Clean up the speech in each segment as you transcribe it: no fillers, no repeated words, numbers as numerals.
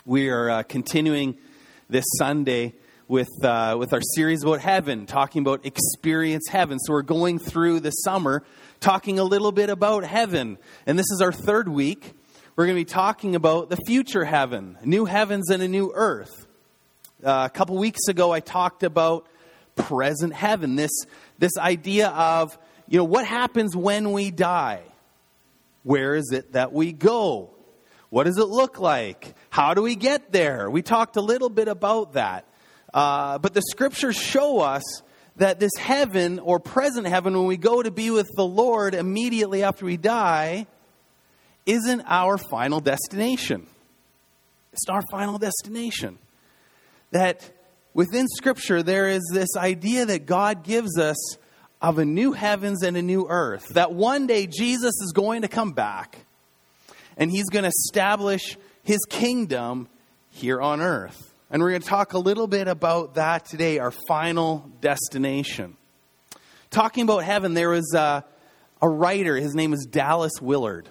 We are continuing this Sunday with our series about heaven, talking about experience heaven. So we're going through the summer talking a little bit about heaven. And this is our third week. We're going to be talking about the future heaven, new heavens and a new earth. A couple weeks ago, I talked about present heaven, this idea of, what happens when we die? Where is it that we go? What does it look like? How do we get there? We talked a little bit about that. But the scriptures show us that this heaven or present heaven, when we go to be with the Lord immediately after we die, isn't our final destination. It's not our final destination. That within Scripture, there is this idea that God gives us of a new heavens and a new earth. That one day Jesus is going to come back and he's going to establish his kingdom here on earth. And we're going to talk a little bit about that today, our final destination. Talking about heaven, there was a writer, his name is Dallas Willard.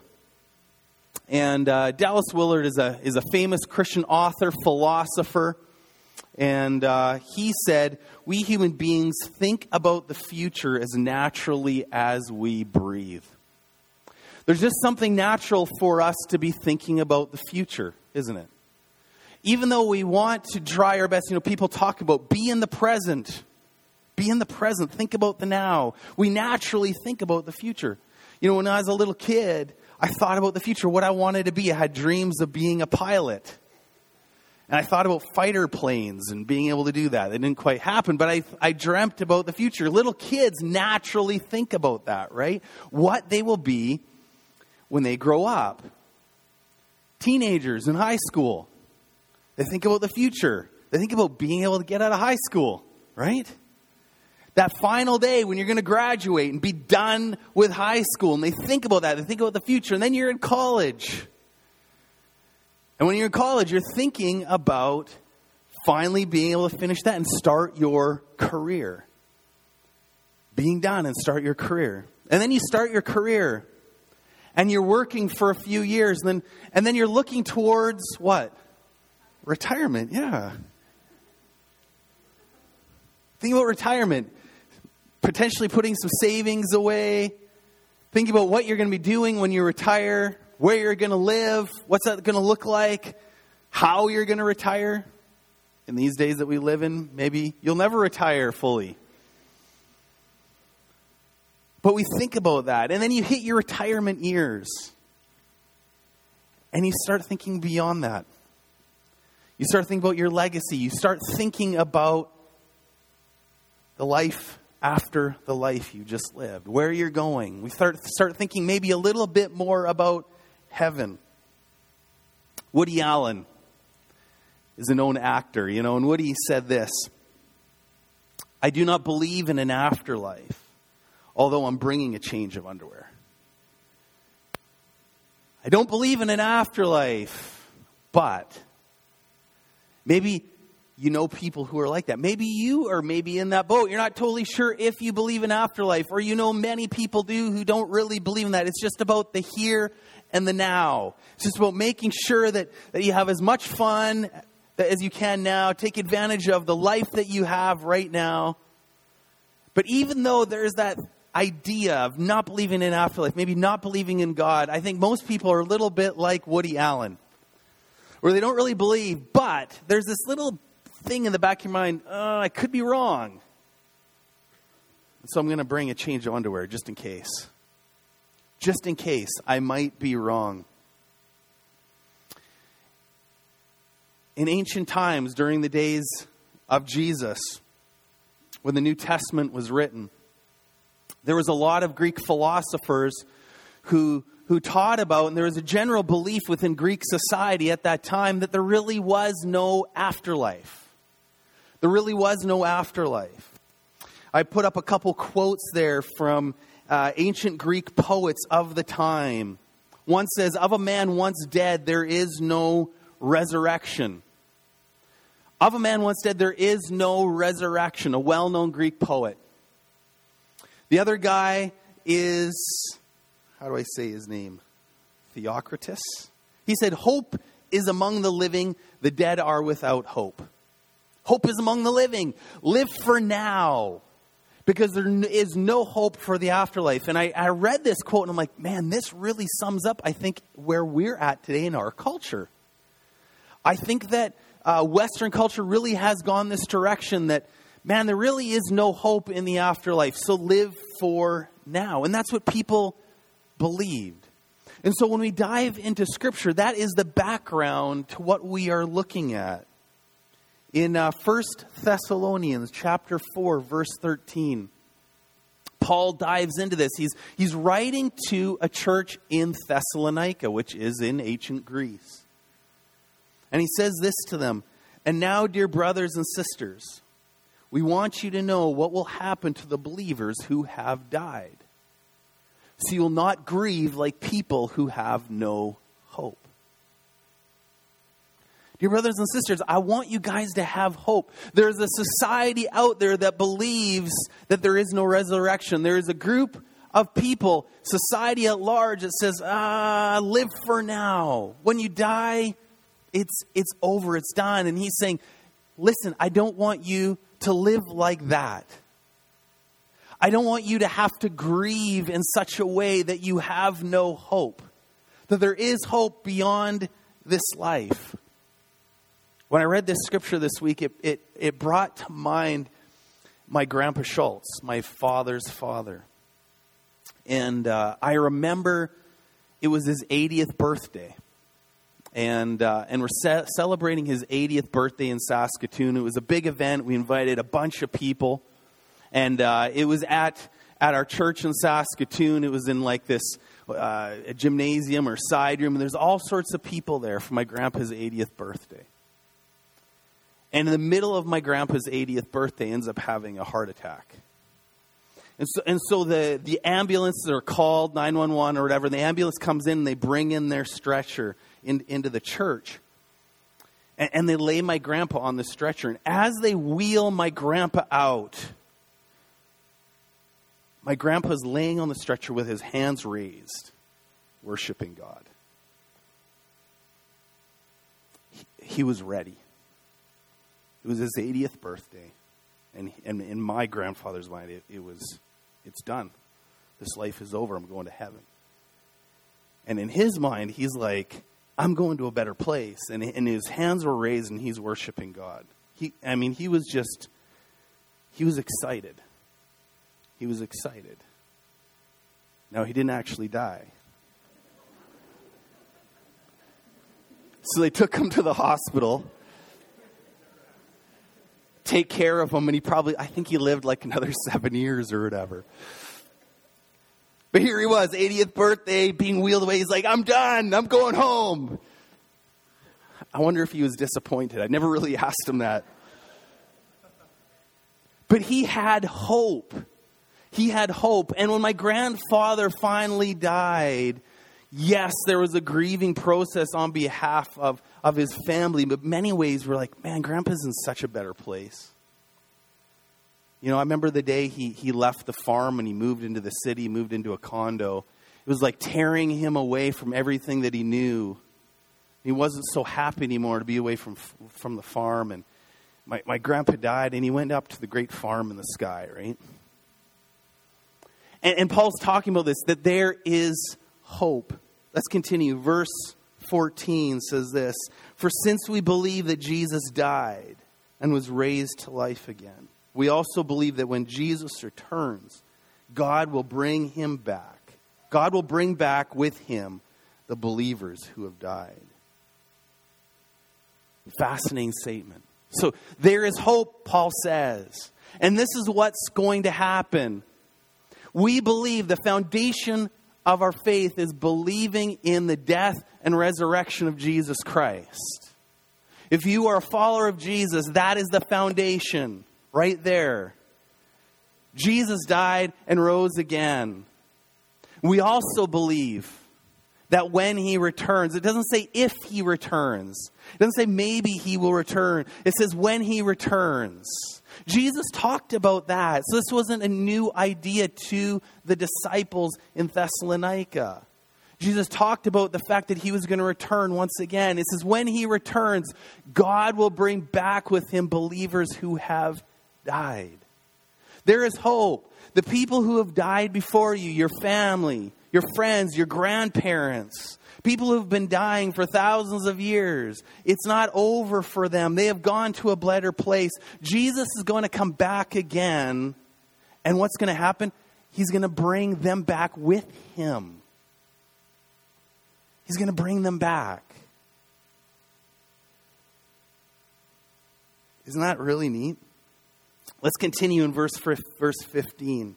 And Dallas Willard is a famous Christian author, philosopher. And he said, we human beings think about the future as naturally as we breathe. There's just something natural for us to be thinking about the future, isn't it? Even though we want to try our best, people talk about be in the present. Be in the present. Think about the now. We naturally think about the future. When I was a little kid, I thought about the future, what I wanted to be. I had dreams of being a pilot. And I thought about fighter planes and being able to do that. It didn't quite happen, but I dreamt about the future. Little kids naturally think about that, right? What they will be when they grow up. Teenagers in high school, they think about the future. They think about being able to get out of high school, right? That final day when you're going to graduate and be done with high school. And they think about that. They think about the future. And then you're in college. And when you're in college, you're thinking about finally being able to finish that and start your career. Being done and start your career. And then you start your career. And you're working for a few years. And then you're looking towards what? Retirement, yeah. Think about retirement. Potentially putting some savings away. Think about what you're going to be doing when you retire. Where you're going to live. What's that going to look like. How you're going to retire. In these days that we live in, maybe you'll never retire fully. But we think about that. And then you hit your retirement years. And you start thinking beyond that. You start thinking about your legacy. You start thinking about the life after the life you just lived. Where you're going. We start thinking maybe a little bit more about heaven. Woody Allen is a known actor, and Woody said this: I do not believe in an afterlife, although I'm bringing a change of underwear. I don't believe in an afterlife, but maybe people who are like that. Maybe you are maybe in that boat. You're not totally sure if you believe in afterlife, or many people do who don't really believe in that. It's just about the here and the now. It's just about making sure that you have as much fun as you can now. Take advantage of the life that you have right now. But even though there's that idea of not believing in afterlife, maybe not believing in God, I think most people are a little bit like Woody Allen, where they don't really believe, but there's this little thing in the back of your mind, I could be wrong. So I'm going to bring a change of underwear just in case. Just in case I might be wrong. In ancient times, during the days of Jesus, when the New Testament was written, there was a lot of Greek philosophers who taught about, and there was a general belief within Greek society at that time that there really was no afterlife. There really was no afterlife. I put up a couple quotes there from ancient Greek poets of the time. One says, of a man once dead, there is no resurrection. Of a man once dead, there is no resurrection. A well-known Greek poet. The other guy is, how do I say his name? Theocritus. He said, hope is among the living, the dead are without hope. Hope is among the living. Live for now, because there is no hope for the afterlife. And I read this quote and I'm like, man, this really sums up, I think, where we're at today in our culture. I think that Western culture really has gone this direction that, man, there really is no hope in the afterlife. So live for now. And that's what people believed. And so when we dive into Scripture, that is the background to what we are looking at. In 1 Thessalonians chapter 4, verse 13, Paul dives into this. He's writing to a church in Thessalonica, which is in ancient Greece. And he says this to them, "And now, dear brothers and sisters, we want you to know what will happen to the believers who have died. So you will not grieve like people who have no hope." Dear brothers and sisters, I want you guys to have hope. There's a society out there that believes that there is no resurrection. There is a group of people, society at large, that says, live for now. When you die, it's over, it's done. And he's saying, listen, I don't want you to live like that. I don't want you to have to grieve in such a way that you have no hope. That there is hope beyond this life. When I read this scripture this week, it brought to mind my Grandpa Schultz, my father's father. And I remember it was his 80th birthday. And we're celebrating his 80th birthday in Saskatoon. It was a big event. We invited a bunch of people. And it was at our church in Saskatoon. It was in like this a gymnasium or side room. And there's all sorts of people there for my grandpa's 80th birthday. And in the middle of my grandpa's 80th birthday, ends up having a heart attack. And so the ambulances are called, 911 or whatever. The ambulance comes in and they bring in their stretcher into the church. And they lay my grandpa on the stretcher. And as they wheel my grandpa out, my grandpa's laying on the stretcher with his hands raised, worshiping God. He was ready. It was his 80th birthday. And in my grandfather's mind, it's done. This life is over. I'm going to heaven. And in his mind, he's like, I'm going to a better place. And his hands were raised and he's worshiping God. He was excited. He was excited. Now, he didn't actually die. So they took him to the hospital, take care of him, and I think he lived like another 7 years or whatever. But here he was, 80th birthday, being wheeled away. He's like, I'm done. I'm going home. I wonder if he was disappointed. I never really asked him that. But he had hope. He had hope. And when my grandfather finally died, yes, there was a grieving process on behalf of his family. But many ways we're like, man, Grandpa's in such a better place. You know, I remember the day he left the farm and he moved into the city, moved into a condo. It was like tearing him away from everything that he knew. He wasn't so happy anymore to be away from the farm. And my grandpa died and he went up to the great farm in the sky, right? And Paul's talking about this, that there is hope. Let's continue. Verse 14 says this, "For since we believe that Jesus died and was raised to life again, we also believe that when Jesus returns, God will bring him back. God will bring back with him the believers who have died." Fascinating statement. So there is hope, Paul says. And this is what's going to happen. We believe the foundation of our faith is believing in the death and resurrection of Jesus Christ. If you are a follower of Jesus, that is the foundation right there. Jesus died and rose again. We also believe that when he returns, it doesn't say if he returns. It doesn't say maybe he will return. It says when he returns. Jesus talked about that. So this wasn't a new idea to the disciples in Thessalonica. Jesus talked about the fact that he was going to return once again. It says when he returns, God will bring back with him believers who have died. There is hope. The people who have died before you, your family, your friends, your grandparents, people who have been dying for thousands of years, it's not over for them. They have gone to a better place. Jesus is going to come back again. And what's going to happen? He's going to bring them back with him. He's going to bring them back. Isn't that really neat? Let's continue in verse 15.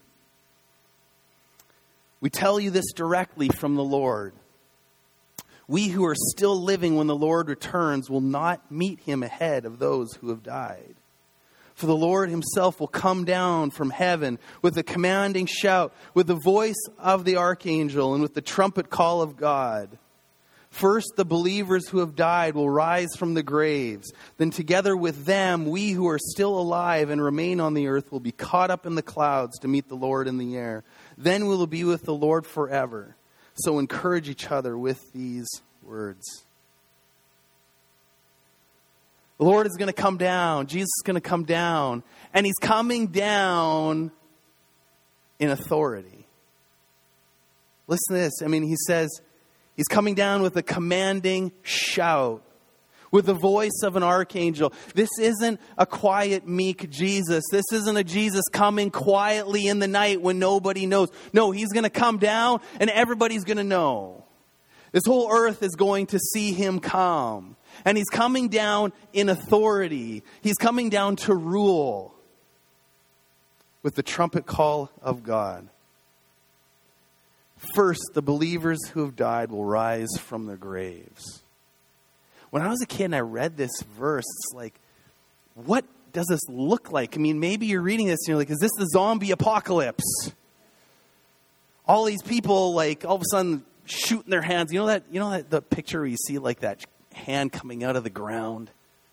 We tell you this directly from the Lord. We who are still living when the Lord returns will not meet him ahead of those who have died. For the Lord himself will come down from heaven with a commanding shout, with the voice of the archangel, and with the trumpet call of God. First, the believers who have died will rise from the graves. Then together with them, we who are still alive and remain on the earth will be caught up in the clouds to meet the Lord in the air. Then we will be with the Lord forever. So encourage each other with these words. The Lord is going to come down. Jesus is going to come down. And he's coming down in authority. Listen to this. He says, he's coming down with a commanding shout, with the voice of an archangel. This isn't a quiet, meek Jesus. This isn't a Jesus coming quietly in the night when nobody knows. No, he's going to come down and everybody's going to know. This whole earth is going to see him come. And he's coming down in authority. He's coming down to rule with the trumpet call of God. First, the believers who have died will rise from their graves. When I was a kid and I read this verse, it's like, what does this look like? Maybe you're reading this and you're like, is this the zombie apocalypse? All these people, like, all of a sudden shooting their hands. You know that the picture where you see like that hand coming out of the ground?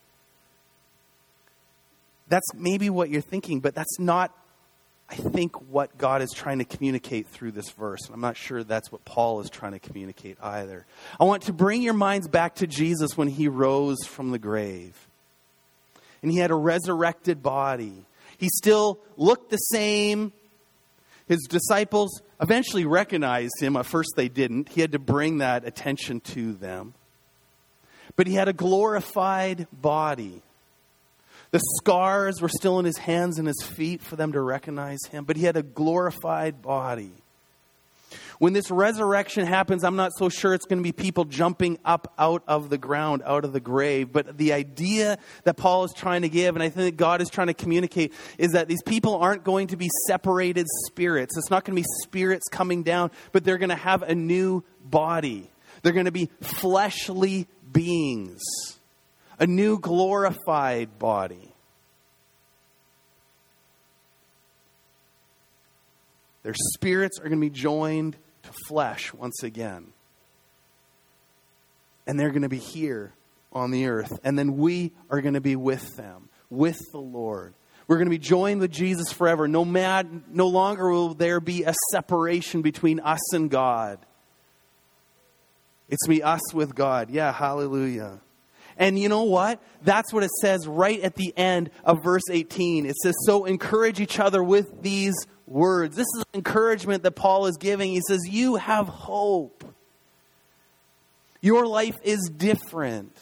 That's maybe what you're thinking, but that's not, I think, what God is trying to communicate through this verse. I'm not sure that's what Paul is trying to communicate either. I want to bring your minds back to Jesus when he rose from the grave. And he had a resurrected body. He still looked the same. His disciples eventually recognized him. At first they didn't. He had to bring that attention to them. But he had a glorified body. The scars were still in his hands and his feet for them to recognize him. But he had a glorified body. When this resurrection happens, I'm not so sure it's going to be people jumping up out of the ground, out of the grave. But the idea that Paul is trying to give, and I think that God is trying to communicate, is that these people aren't going to be separated spirits. It's not going to be spirits coming down, but they're going to have a new body. They're going to be fleshly beings. A new glorified body. Their spirits are going to be joined to flesh once again. And they're going to be here on the earth. And then we are going to be with them, with the Lord. We're going to be joined with Jesus forever. No longer will there be a separation between us and God. It's me, us with God. Yeah, hallelujah. And you know what? That's what it says right at the end of verse 18. It says, so encourage each other with these words. This is encouragement that Paul is giving. He says, you have hope. Your life is different.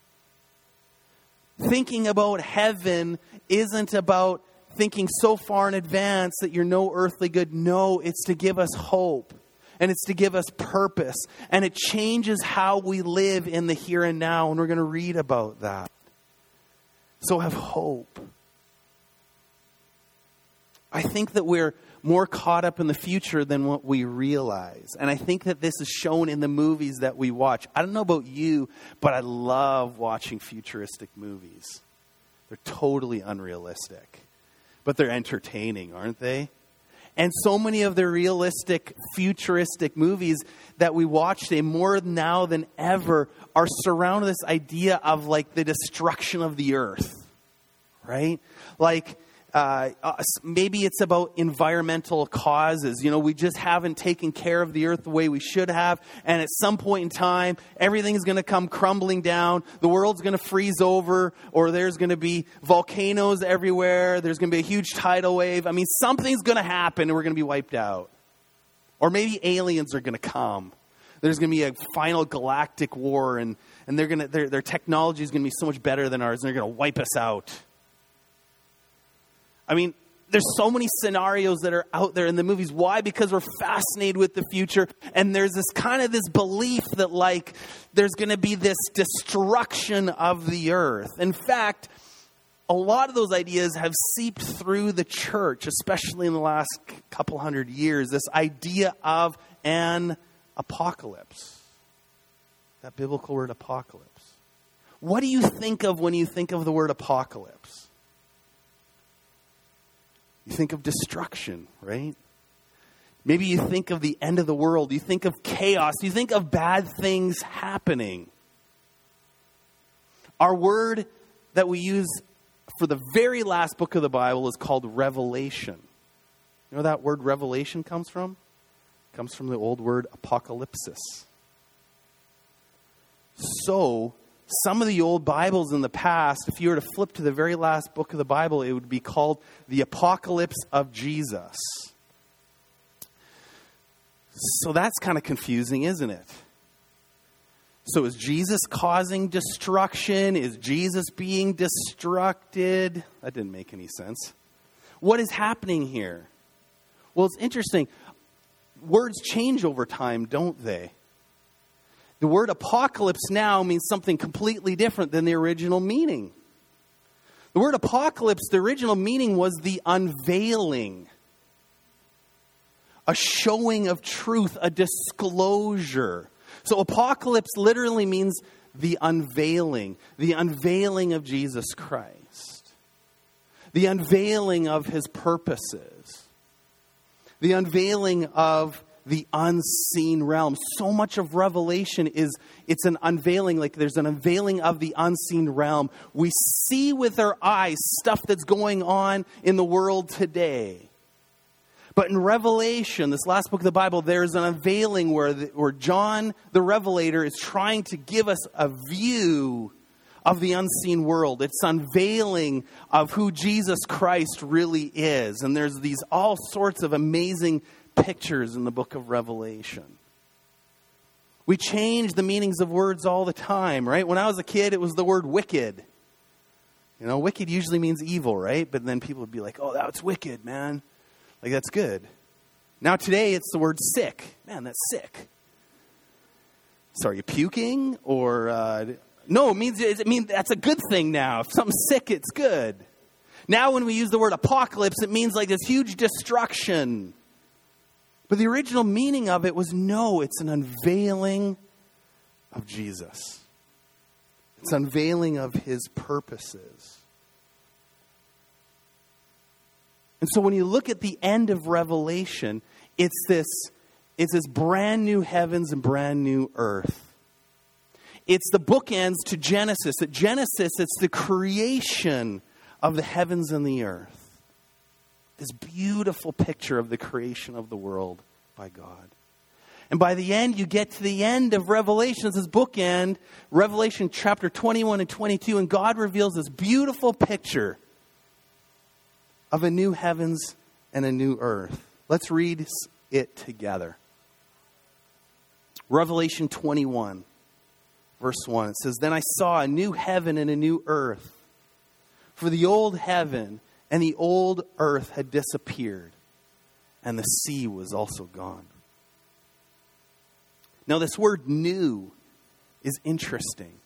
Thinking about heaven isn't about thinking so far in advance that you're no earthly good. No, it's to give us hope. And it's to give us purpose. And it changes how we live in the here and now. And we're going to read about that. So have hope. I think that we're more caught up in the future than what we realize. And I think that this is shown in the movies that we watch. I don't know about you, but I love watching futuristic movies. They're totally unrealistic. But they're entertaining, aren't they? And so many of the realistic, futuristic movies that we watch today, more now than ever, are surrounded with this idea of like the destruction of the earth, right? Like maybe it's about environmental causes. We just haven't taken care of the earth the way we should have. And at some point in time, everything's going to come crumbling down. The world's going to freeze over, or there's going to be volcanoes everywhere. There's going to be a huge tidal wave. Something's going to happen and we're going to be wiped out. Or maybe aliens are going to come. There's going to be a final galactic war, and their technology is going to be so much better than ours, and they're going to wipe us out. There's so many scenarios that are out there in the movies. Why? Because we're fascinated with the future, and there's this belief that there's going to be this destruction of the earth. In fact, a lot of those ideas have seeped through the church, especially in the last couple hundred years. This idea of an apocalypse. That biblical word apocalypse. What do you think of when you think of the word apocalypse? You think of destruction, right? Maybe you think of the end of the world. You think of chaos. You think of bad things happening. Our word that we use for the very last book of the Bible is called Revelation. You know where that word revelation comes from? It comes from the old word apocalypsis. So, some of the old Bibles in the past, if you were to flip to the very last book of the Bible, it would be called the Apocalypse of Jesus. So that's kind of confusing, isn't it? So is Jesus causing destruction? Is Jesus being destructed? That didn't make any sense. What is happening here? Well, it's interesting. Words change over time, don't they? The word apocalypse now means something completely different than the original meaning. The word apocalypse, the original meaning was the unveiling, a showing of truth, a disclosure. So apocalypse literally means the unveiling of Jesus Christ, the unveiling of his purposes, the unveiling of the unseen realm. So much of Revelation it's an unveiling, there's an unveiling of the unseen realm. We see with our eyes stuff that's going on in the world today. But in Revelation, this last book of the Bible, there's an unveiling where John the Revelator is trying to give us a view of the unseen world. It's unveiling of who Jesus Christ really is. And there's these all sorts of amazing pictures in the book of Revelation. We change the meanings of words all the time, right? When I was a kid, it was the word wicked. Wicked usually means evil, right? But then people would be like, oh, that's wicked, man. That's good. Now today, it's the word sick. Man, that's sick. So are you puking? Or, no, it means that's a good thing now. If something's sick, it's good. Now when we use the word apocalypse, it means this huge destruction. But the original meaning of it was it's an unveiling of Jesus. It's unveiling of his purposes. And so when you look at the end of Revelation, it's this brand new heavens and brand new earth. It's the bookends to Genesis. At Genesis, it's the creation of the heavens and the earth. This beautiful picture of the creation of the world by God. And by the end, you get to the end of Revelation, this bookend, Revelation chapter 21 and 22, and God reveals this beautiful picture of a new heavens and a new earth. Let's read it together. Revelation 21, verse 1. It says, "Then I saw a new heaven and a new earth. For the old heaven and the old earth had disappeared, and the sea was also gone." Now this word new is interesting.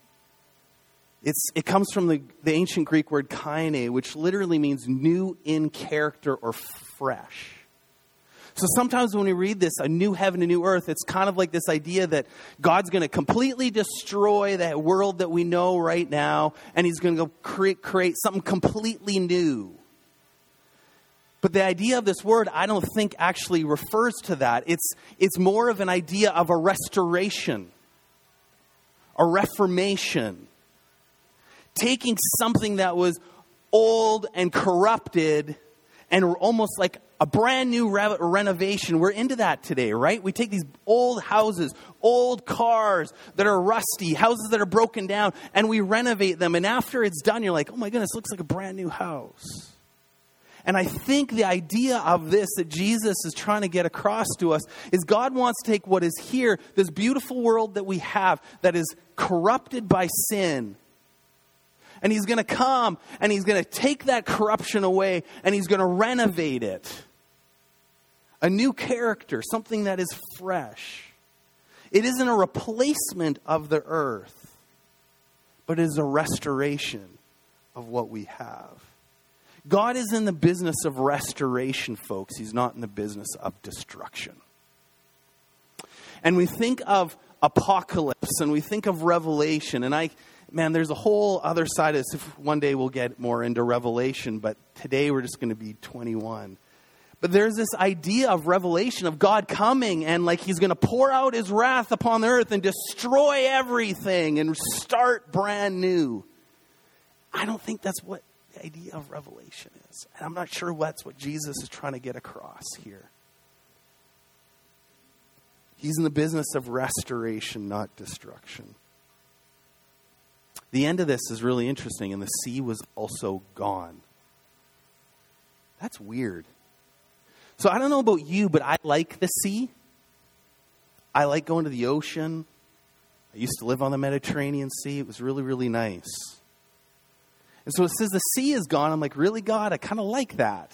It comes from the ancient Greek word kaine, which literally means new in character or fresh. So sometimes when we read this, a new heaven, a new earth, it's kind of like this idea that God's going to completely destroy that world that we know right now, and he's going to go create something completely new. But the idea of this word, I don't think actually refers to that. It's more of an idea of a restoration, a reformation. Taking something that was old and corrupted and almost like a brand new renovation. We're into that today, right? We take these old houses, old cars that are rusty, houses that are broken down, and we renovate them. And after it's done, you're like, oh my goodness, it looks like a brand new house. And I think the idea of this that Jesus is trying to get across to us is God wants to take what is here, this beautiful world that we have that is corrupted by sin. And he's going to come and he's going to take that corruption away and he's going to renovate it. A new character, something that is fresh. It isn't a replacement of the earth, but it is a restoration of what we have. God is in the business of restoration, folks. He's not in the business of destruction. And we think of Apocalypse and we think of Revelation. And there's a whole other side of this. One day we'll get more into Revelation, but today we're just going to be 21. But there's this idea of Revelation, of God coming and like he's going to pour out his wrath upon the earth and destroy everything and start brand new. I don't think that's what the idea of Revelation is. And I'm not sure that's what Jesus is trying to get across here. He's in the business of restoration, not destruction. The end of this is really interesting, and the sea was also gone. That's weird. So I don't know about you, but I like the sea. I like going to the ocean. I used to live on the Mediterranean Sea. It was really, really nice. And so it says the sea is gone. I'm like, really, God? I kind of like that.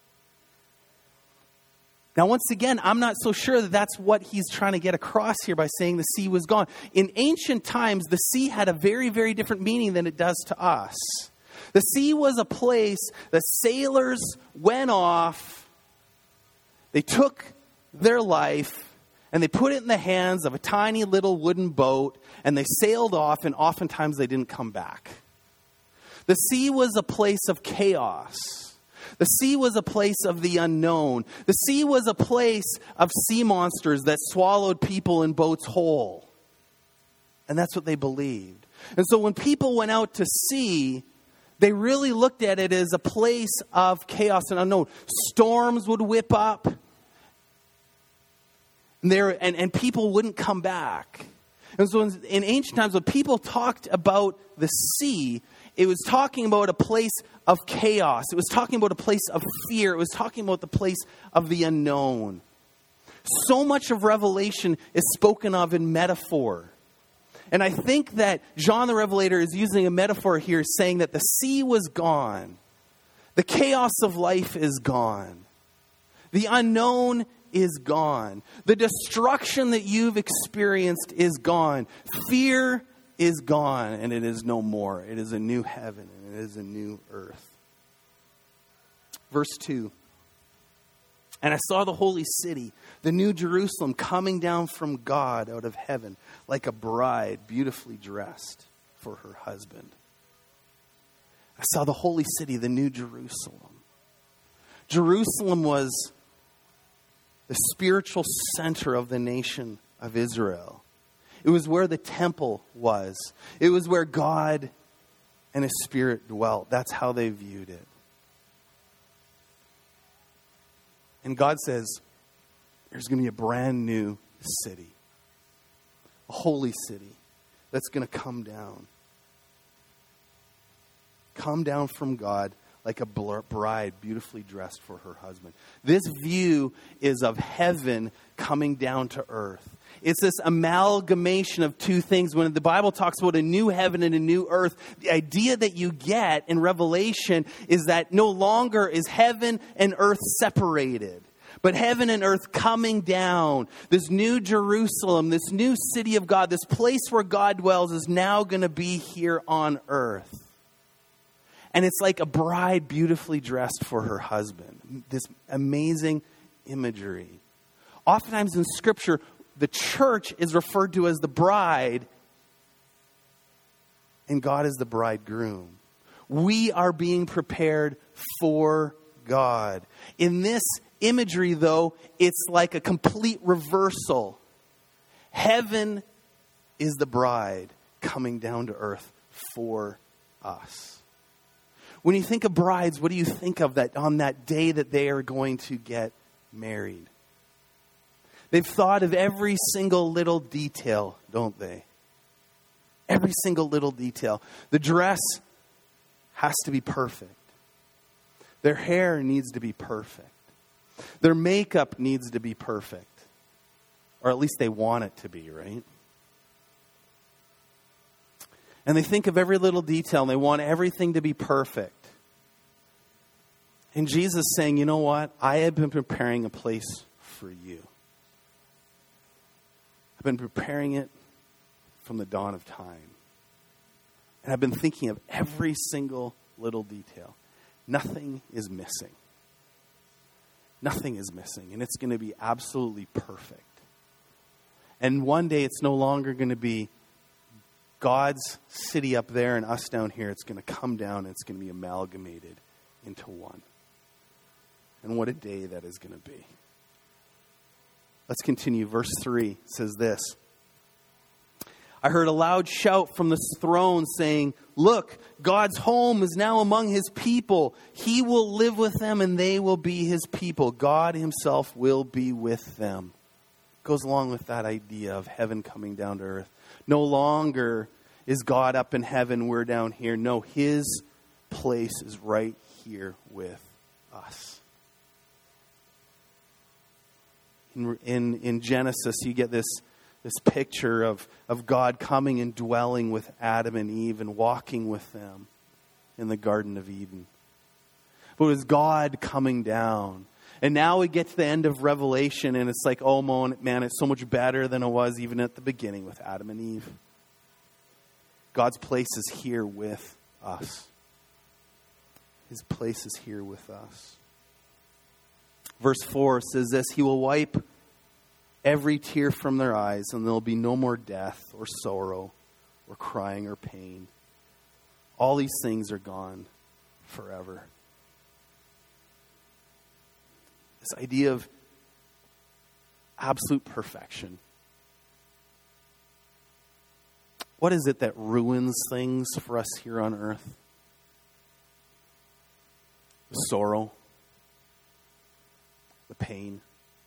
Now, once again, I'm not so sure that that's what he's trying to get across here by saying the sea was gone. In ancient times, the sea had a very, very different meaning than it does to us. The sea was a place that sailors went off. They took their life and they put it in the hands of a tiny little wooden boat and they sailed off, and oftentimes they didn't come back. The sea was a place of chaos. The sea was a place of the unknown. The sea was a place of sea monsters that swallowed people in boats whole. And that's what they believed. And so when people went out to sea, they really looked at it as a place of chaos and unknown. Storms would whip up. And people wouldn't come back. And so in ancient times, when people talked about the sea, it was talking about a place of chaos. It was talking about a place of fear. It was talking about the place of the unknown. So much of Revelation is spoken of in metaphor. And I think that John the Revelator is using a metaphor here, saying that the sea was gone. The chaos of life is gone. The unknown is gone. The destruction that you've experienced is gone. Fear is gone, and it is no more. It is a new heaven, and it is a new earth. Verse 2. And I saw the holy city, the new Jerusalem, coming down from God out of heaven, like a bride beautifully dressed for her husband. I saw the holy city, the new Jerusalem. Jerusalem was the spiritual center of the nation of Israel. It was where the temple was. It was where God and His Spirit dwelt. That's how they viewed it. And God says, there's going to be a brand new city. A holy city that's going to come down. Come down from God like a bride beautifully dressed for her husband. This view is of heaven coming down to earth. It's this amalgamation of two things. When the Bible talks about a new heaven and a new earth, the idea that you get in Revelation is that no longer is heaven and earth separated, but heaven and earth coming down. This new Jerusalem, this new city of God, this place where God dwells is now going to be here on earth. And it's like a bride beautifully dressed for her husband. This amazing imagery. Oftentimes in Scripture, the church is referred to as the bride, and God is the bridegroom. We are being prepared for God. In this imagery, though, it's like a complete reversal. Heaven is the bride coming down to earth for us. When you think of brides, what do you think of that on that day that they are going to get married? They've thought of every single little detail, don't they? Every single little detail. The dress has to be perfect. Their hair needs to be perfect. Their makeup needs to be perfect. Or at least they want it to be, right? And they think of every little detail, and they want everything to be perfect. And Jesus is saying, you know what? I have been preparing a place for you. I've been preparing it from the dawn of time. And I've been thinking of every single little detail. Nothing is missing. Nothing is missing. And it's going to be absolutely perfect. And one day it's no longer going to be God's city up there and us down here. It's going to come down and it's going to be amalgamated into one. And what a day that is going to be. Let's continue. Verse 3 says this. I heard a loud shout from the throne saying, look, God's home is now among his people. He will live with them and they will be his people. God himself will be with them. Goes along with that idea of heaven coming down to earth. No longer is God up in heaven, we're down here. No, his place is right here with us. In Genesis, you get this picture of God coming and dwelling with Adam and Eve and walking with them in the Garden of Eden. But it was God coming down. And now we get to the end of Revelation and it's like, oh man, it's so much better than it was even at the beginning with Adam and Eve. God's place is here with us. His place is here with us. Verse 4 says this, he will wipe every tear from their eyes, and there will be no more death or sorrow or crying or pain. All these things are gone forever. This idea of absolute perfection. What is it that ruins things for us here on earth? The sorrow, the pain.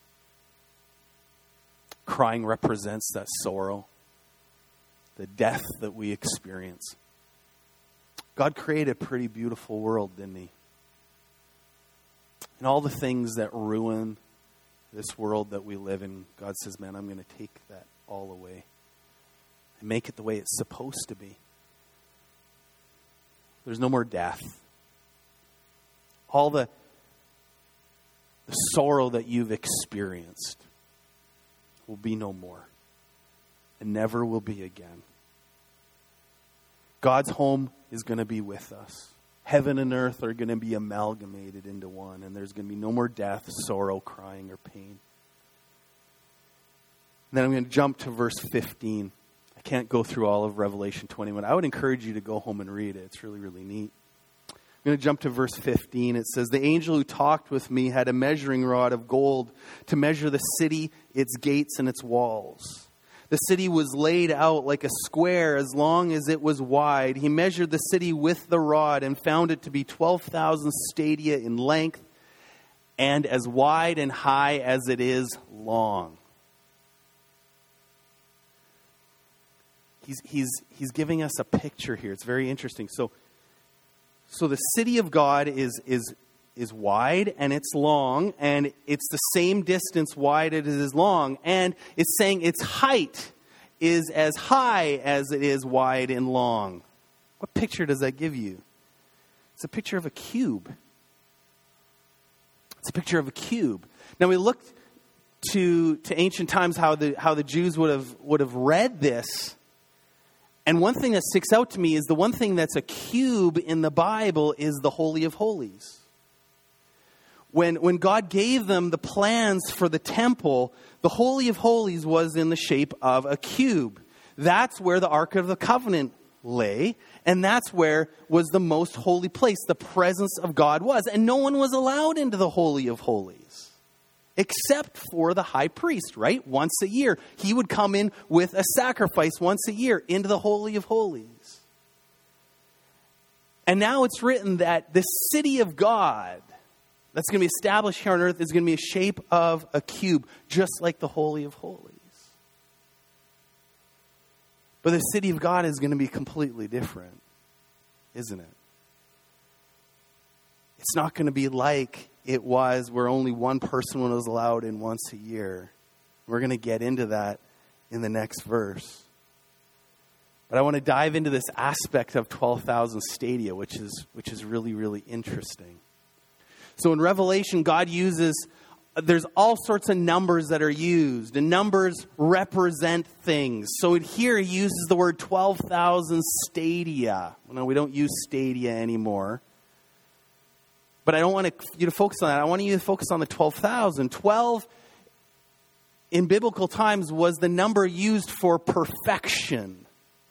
Crying represents that sorrow, the death that we experience. God created a pretty beautiful world, didn't he? And all the things that ruin this world that we live in, God says, man, I'm going to take that all away and make it the way it's supposed to be. There's no more death. All the sorrow that you've experienced will be no more and never will be again. God's home is going to be with us. Heaven and earth are going to be amalgamated into one, and there's going to be no more death, sorrow, crying, or pain. And then I'm going to jump to verse 15. I can't go through all of Revelation 21. I would encourage you to go home and read it. It's really, really neat. I'm going to jump to verse 15. It says, the angel who talked with me had a measuring rod of gold to measure the city, its gates, and its walls. The city was laid out like a square as long as it was wide. He measured the city with the rod and found it to be 12,000 stadia in length and as wide and high as it is long. He's giving us a picture here. It's very interesting. So the city of God is wide and it's long, and it's the same distance wide as it is long, and it's saying its height is as high as it is wide and long. What picture does that give you? It's a picture of a cube. It's a picture of a cube. Now we looked to ancient times how the Jews would have read this. And one thing that sticks out to me is the one thing that's a cube in the Bible is the Holy of Holies. When God gave them the plans for the temple, the Holy of Holies was in the shape of a cube. That's where the Ark of the Covenant lay, and that's where was the most holy place, the presence of God was. And no one was allowed into the Holy of Holies, except for the high priest, right? Once a year. He would come in with a sacrifice once a year into the Holy of Holies. And now it's written that the city of God that's going to be established here on earth is going to be a shape of a cube, just like the Holy of Holies. But the city of God is going to be completely different, isn't it? It's not going to be like it was where only one person was allowed in once a year. We're going to get into that in the next verse. But I want to dive into this aspect of 12,000 stadia, which is really, really interesting. So in Revelation, God there's all sorts of numbers that are used, and numbers represent things. So here he uses the word 12,000 stadia. No, we don't use stadia anymore. But I don't want you to focus on that. I want you to focus on the 12,000. 12 in biblical times was the number used for perfection.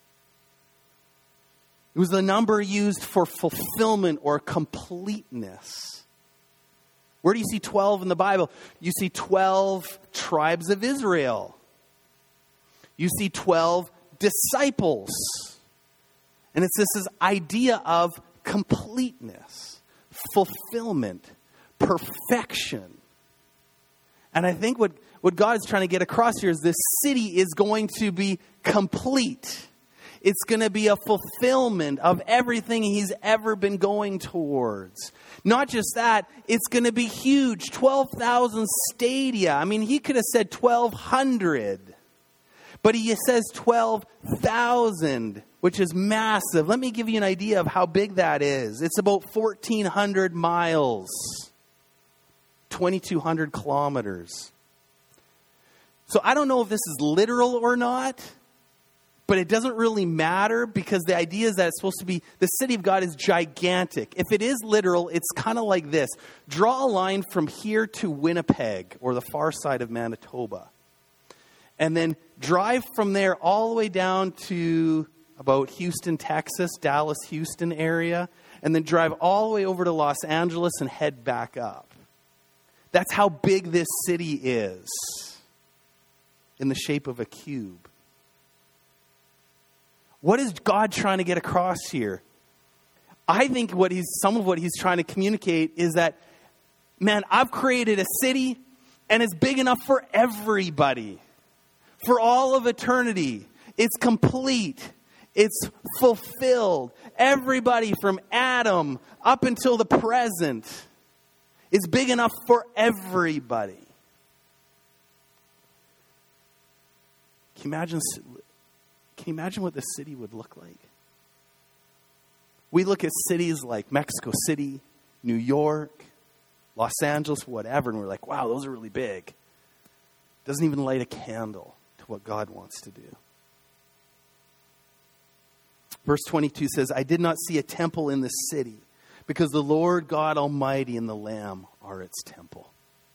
It was the number used for fulfillment or completeness. Where do you see 12 in the Bible? You see 12 tribes of Israel. You see 12 disciples. And it's this idea of completeness, fulfillment, perfection. And I think what God is trying to get across here is this city is going to be complete. It's going to be a fulfillment of everything he's ever been going towards. Not just that, it's going to be huge. 12,000 stadia. I mean, he could have said 1,200. But he says 12,000, which is massive. Let me give you an idea of how big that is. It's about 1,400 miles. 2,200 kilometers. So I don't know if this is literal or not. But it doesn't really matter because the idea is that it's supposed to be, the city of God is gigantic. If it is literal, it's kind of like this. Draw a line from here to Winnipeg or the far side of Manitoba. And then drive from there all the way down to about Houston, Texas, Dallas, Houston area. And then drive all the way over to Los Angeles and head back up. That's how big this city is in the shape of a cube. What is God trying to get across here? I think some of what he's trying to communicate is that, man, I've created a city and it's big enough for everybody. For all of eternity. It's complete. It's fulfilled. Everybody from Adam up until the present is big enough for everybody. Can you imagine what the city would look like? We look at cities like Mexico City, New York, Los Angeles, whatever, and we're like, wow, those are really big. Doesn't even light a candle to what God wants to do. Verse 22 says, I did not see a temple in the city, because the Lord God Almighty and the Lamb are its temple.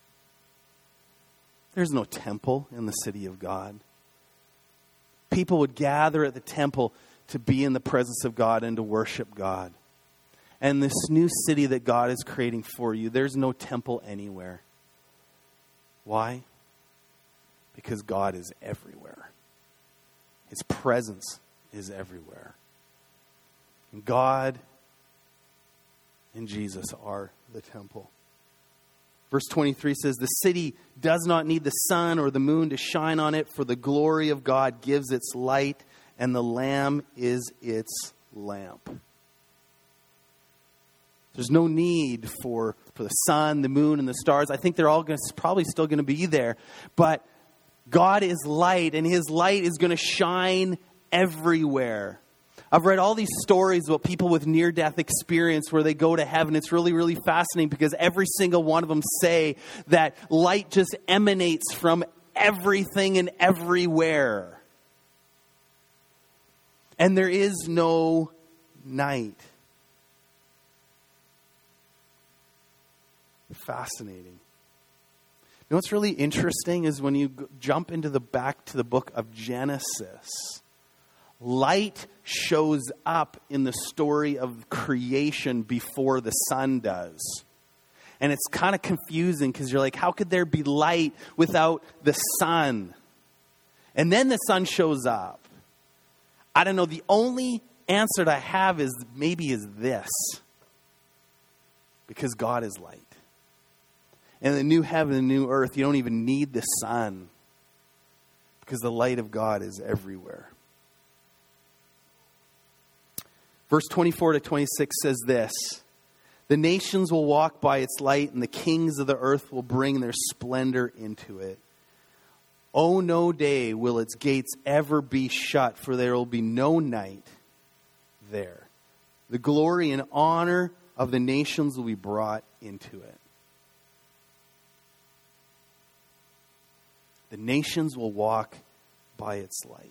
There's no temple in the city of God. People would gather at the temple to be in the presence of God and to worship God. And this new city that God is creating for you, there's no temple anywhere. Why? Because God is everywhere. His presence is everywhere. And God and Jesus are the temple. Verse 23 says, the city does not need the sun or the moon to shine on it, for the glory of God gives its light, and the Lamb is its lamp. There's no need for the sun, the moon, and the stars. I think they're all probably still going to be there. But God is light, and his light is going to shine everywhere. I've read all these stories about people with near-death experience where they go to heaven. It's really, really fascinating because every single one of them say that light just emanates from everything and everywhere. And there is no night. Fascinating. You know what's really interesting is when you jump back to the book of Genesis, light shows up in the story of creation before the sun does. And it's kind of confusing because you're like, how could there be light without the sun? And then the sun shows up. I don't know, the only answer that I have is this. Because God is light. And the new heaven and new earth, you don't even need the sun. Because the light of God is everywhere. Verse 24 to 26 says this. The nations will walk by its light, and the kings of the earth will bring their splendor into it. Oh, no day will its gates ever be shut, for there will be no night there. The glory and honor of the nations will be brought into it. The nations will walk by its light.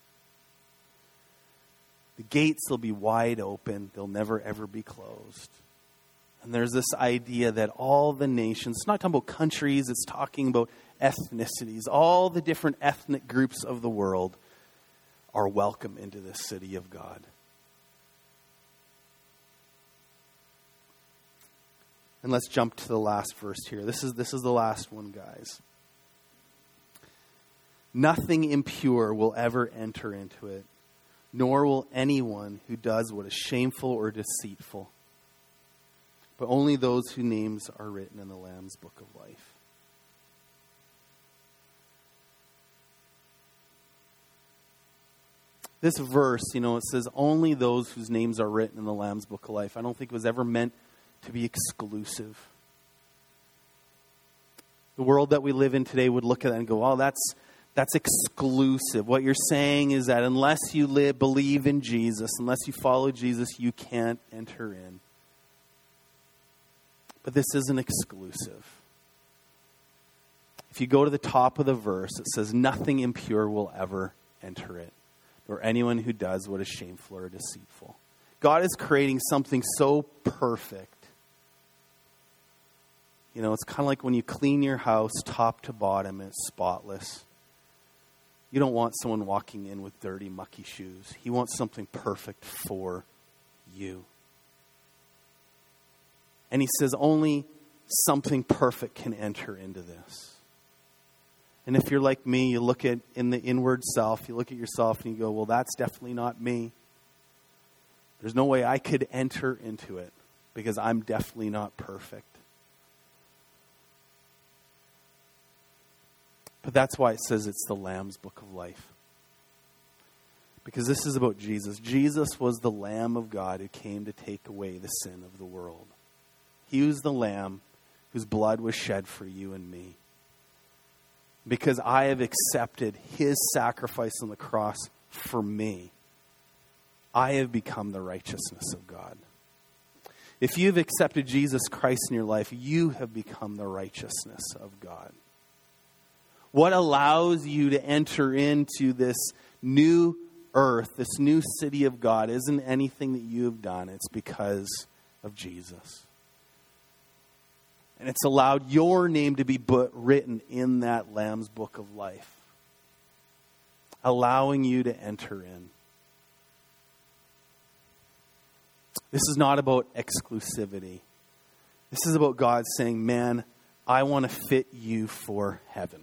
The gates will be wide open. They'll never, ever be closed. And there's this idea that all the nations, it's not talking about countries, it's talking about ethnicities. All the different ethnic groups of the world are welcome into this city of God. And let's jump to the last verse here. This is the last one, guys. Nothing impure will ever enter into it, nor will anyone who does what is shameful or deceitful, but only those whose names are written in the Lamb's book of life. This verse, it says only those whose names are written in the Lamb's book of life. I don't think it was ever meant to be exclusive. The world that we live in today would look at that and go, oh, that's exclusive. What you're saying is that unless you believe in Jesus, unless you follow Jesus, you can't enter in. But this isn't exclusive. If you go to the top of the verse, it says, nothing impure will ever enter it, nor anyone who does what is shameful or deceitful. God is creating something so perfect. It's kind of like when you clean your house top to bottom and it's spotless. You don't want someone walking in with dirty, mucky shoes. He wants something perfect for you. And he says only something perfect can enter into this. And if you're like me, you look at in the inward self, you look at yourself and you go, well, that's definitely not me. There's no way I could enter into it because I'm definitely not perfect. But that's why it says it's the Lamb's book of life. Because this is about Jesus. Jesus was the Lamb of God who came to take away the sin of the world. He was the Lamb whose blood was shed for you and me. Because I have accepted his sacrifice on the cross for me, I have become the righteousness of God. If you've accepted Jesus Christ in your life, you have become the righteousness of God. What allows you to enter into this new earth, this new city of God, isn't anything that you have done. It's because of Jesus. And it's allowed your name to be written in that Lamb's book of life, allowing you to enter in. This is not about exclusivity. This is about God saying, man, I want to fit you for heaven.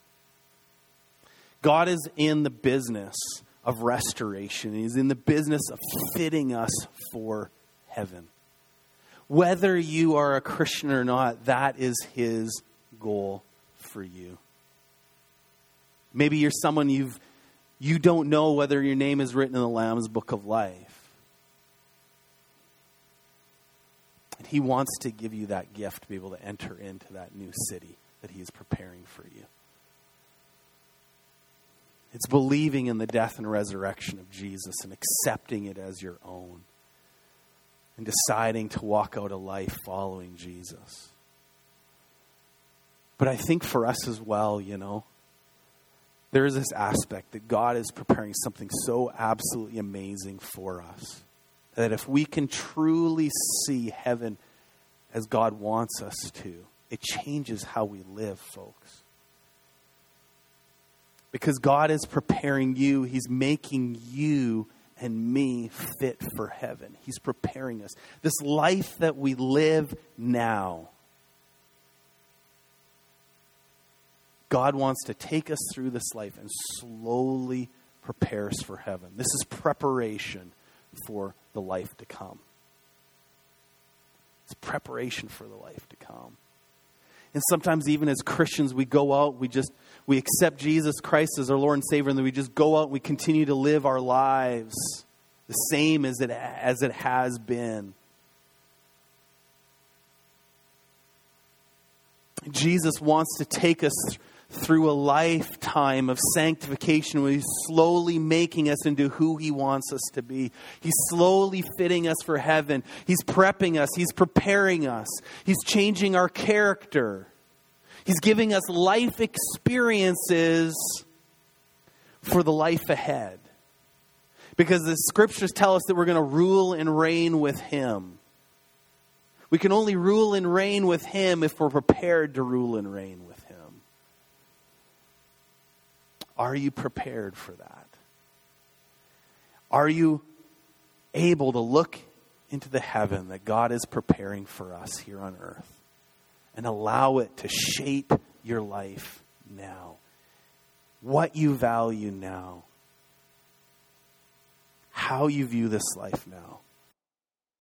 God is in the business of restoration. He's in the business of fitting us for heaven. Whether you are a Christian or not, that is his goal for you. Maybe you're someone you don't know whether your name is written in the Lamb's book of life. And he wants to give you that gift to be able to enter into that new city that he is preparing for you. It's believing in the death and resurrection of Jesus and accepting it as your own. And deciding to walk out a life following Jesus. But I think for us as well, there is this aspect that God is preparing something so absolutely amazing for us. That if we can truly see heaven as God wants us to, it changes how we live, folks. Because God is preparing you. He's making you and me fit for heaven. He's preparing us. This life that we live now, God wants to take us through this life and slowly prepare us for heaven. This is preparation for the life to come. It's preparation for the life to come. And sometimes even as Christians, we go out, we accept Jesus Christ as our Lord and Savior, and then we just go out and we continue to live our lives the same as it has been. Jesus wants to take us through a lifetime of sanctification where He's slowly making us into who He wants us to be. He's slowly fitting us for heaven. He's prepping us. He's preparing us. He's changing our character. He's giving us life experiences for the life ahead. Because the scriptures tell us that we're going to rule and reign with Him. We can only rule and reign with Him if we're prepared to rule and reign with Him. Are you prepared for that? Are you able to look into the heaven that God is preparing for us here on earth and allow it to shape your life now? What you value now. How you view this life now.